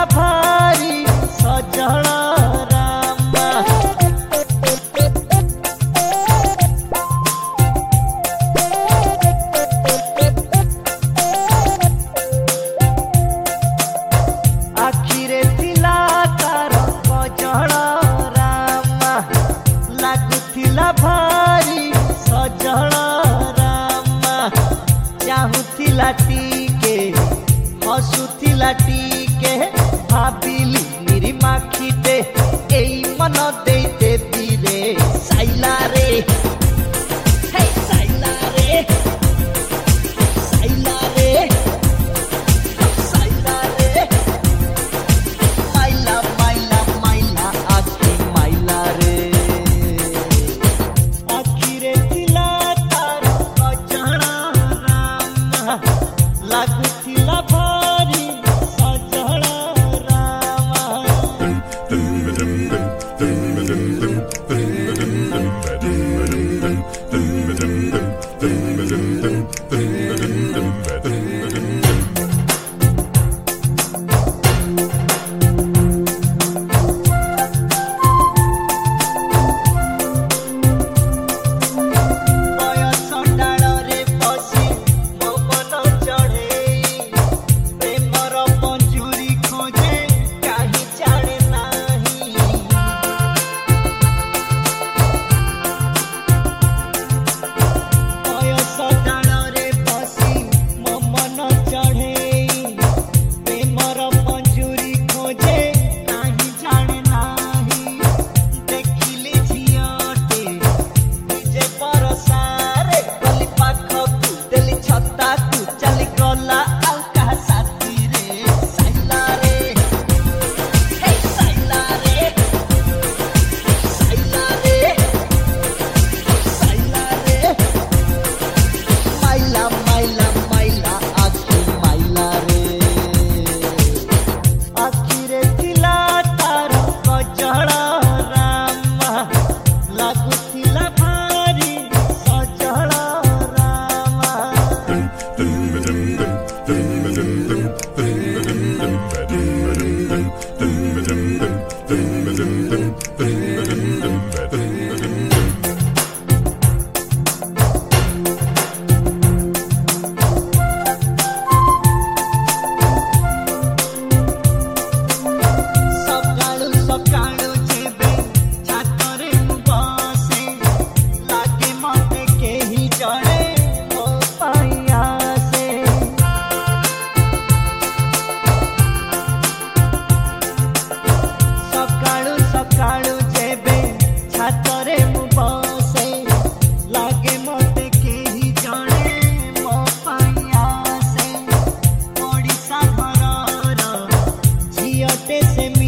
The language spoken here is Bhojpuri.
भारी सजल रामा। आखिरे थिला तार गजल रामा, लागुथिला भारी सजल रामा। चाहुथिला टीके हसुथिला टीके, भाबिली निरी माखीटे एई मन देते बीरे साइला रे, हे साइला रे, साइला रे, साइला रे, माइला माइला माइला आखी माइला रे। आखिरे थिला तार गजल रामा, लागुथिला भारी सजल रामा। बयस डाଳରେ बसी ମୋ ମନ ଚଢ଼େଇ, ପ୍ରେମର ପଞ୍ଜୁରୀ ଖୋଜେ କାହିଁ ଜାଣେ ନାହିଁ। ବୟସ ଡାଳରେ ବସି ମୋ ମନ ଚଢ଼େଇ, ପ୍ରେମର ପଞ୍ଜୁରୀ ଖୋଜେ କାହିଁ ଜାଣେ ନାହିଁ। ଦେଖିଲି ଝିଅଟେ ନିଜେ ବରସାରେ, ଗଲି ପାଖକୁ ଦେଲି ଛତାକୁ, ଚାଲିଗଲା ଆଉ କାହା ସାଥିରେ ସାଇଲା ରେ, ହେ ସାଇଲା ରେ, ସାଇଲା ରେ, ସାଇଲା ରେ, ମାଇଲା ମାଇଲା ମାଇଲା ଆଖି ମାଇଲା ରେ। ଆଖିରେ ଥିଲା ତାର ଗଜଳ ରାମା, ଲାଗୁଥିଲା ଭାରି ସଜଳ ରାମା। ସକାଳୁ ସକାଳୁ ଯେବେ ଛାତରେ ମୁଁ ବସେ, ଲାଗେ ମତେ କେହି ଜଣେ ମୋ ପାଇଁ ଆସେ। ସକାଳୁ ସକାଳୁ ଯେବେ ଛାତରେ ମୁଁ ବସେ, ଲାଗେ ମତେ କେହି ଜଣେ ମୋ ପାଇଁ ଆସେ। ଓଡ଼ିଶା ଘରର ଝିଅଟେ ସେ